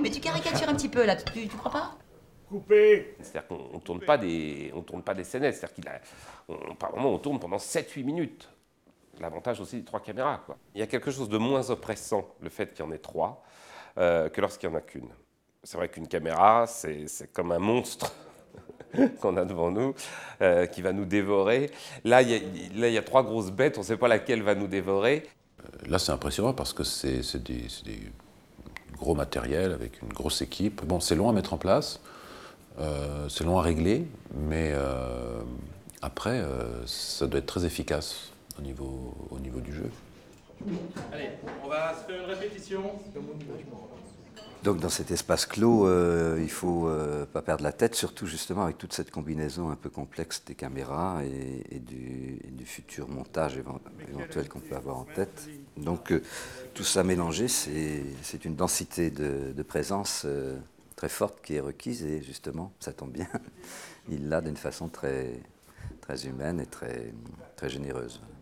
mais tu caricatures un petit peu là, tu crois pas? Coupé. C'est-à-dire qu'on ne tourne pas des scénettes. C'est-à-dire par moment, on tourne pendant 7-8 minutes. L'avantage aussi des 3 caméras, quoi. Il y a quelque chose de moins oppressant, le fait qu'il y en ait 3, que lorsqu'il n'y en a qu'une. C'est vrai qu'une caméra, c'est comme un monstre qu'on a devant nous, qui va nous dévorer. Là, il y a 3 grosses bêtes, on ne sait pas laquelle va nous dévorer. Là, c'est impressionnant parce que c'est des gros matériel avec une grosse équipe. Bon, c'est long à mettre en place, c'est long à régler, mais après, ça doit être très efficace au niveau du jeu. Allez, on va se faire une répétition. Donc dans cet espace clos, il ne faut pas perdre la tête, surtout justement avec toute cette combinaison un peu complexe des caméras et du futur montage éventuel qu'on peut avoir en tête. Donc tout ça mélangé, c'est une densité de présence très forte qui est requise et justement, ça tombe bien, il l'a d'une façon très, très humaine et très, très généreuse.